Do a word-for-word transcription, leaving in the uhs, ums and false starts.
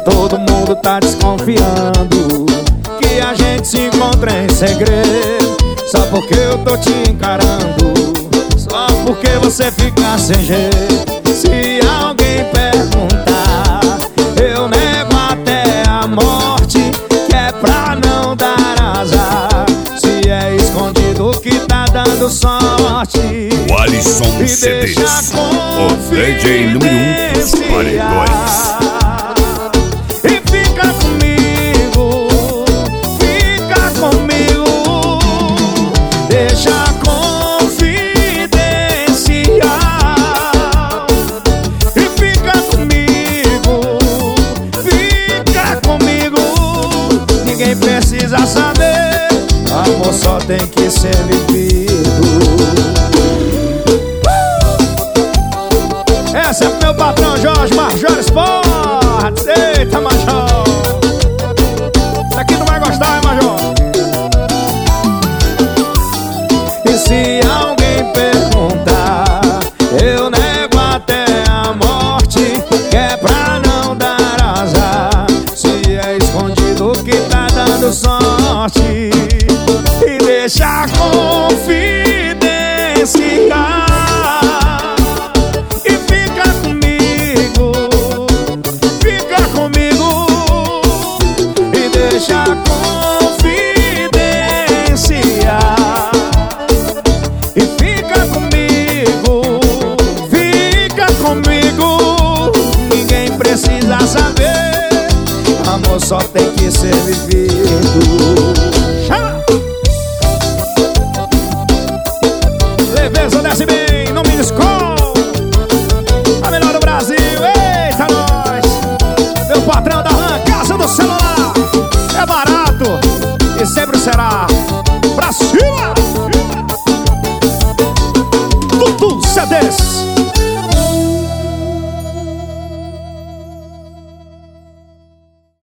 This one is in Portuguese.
todo mundo tá desconfiando que a gente se encontra em segredo. Só porque eu tô te encarando, só porque você fica sem jeito. Se alguém perguntar, eu nego até a morte, que é pra não dar azar. Se é escondido que tá dando sorte, o Alisson C Ds, o D J número um dos paredões. E fica comigo, fica comigo, deixa confidencial. E fica comigo, fica comigo, ninguém precisa saber, amor só tem que ser vivido. Esse é pro meu patrão Jorge Major Esportes. Eita, Major, isso aqui não vai gostar, hein, Major? E se alguém perguntar, eu nego até a morte, que é pra não dar azar. Se é escondido que tá dando sorte, e deixa confidencial. Deixa confidenciar. E fica comigo, fica comigo, ninguém precisa saber, amor só tem que ser vivido. Chama! Leveza desce bem, no Miniscol, a melhor do Brasil. Eita, nós! Meu patrão da RAM, Casa do Celular. É barato e sempre será. Pra cima! Tudo C Ds.